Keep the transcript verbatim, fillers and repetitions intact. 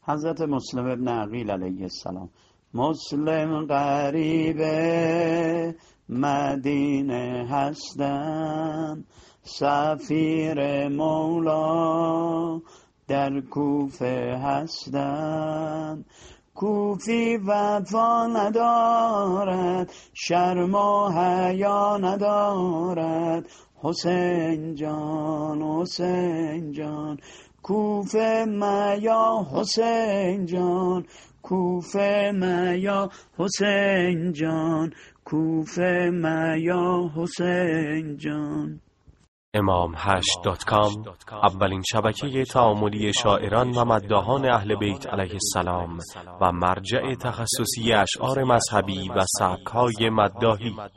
حضرت مسلم ابن عقیل علیه السلام. مسلم غریب مدینه هستم، سفیر مولا در کوفه هستم. کوفی وفا ندارد، شرم و حیا ندارد. حسین جان حسین جان کوفه میا، حسین جان کوفه میا، حسین جان کوفه میا، حسین جان. امام هشت دات کام اولین شبکه تعاملی شاعران و مداحان اهل بیت علیه السلام و مرجع تخصصی اشعار مذهبی و سبک‌های مداحی.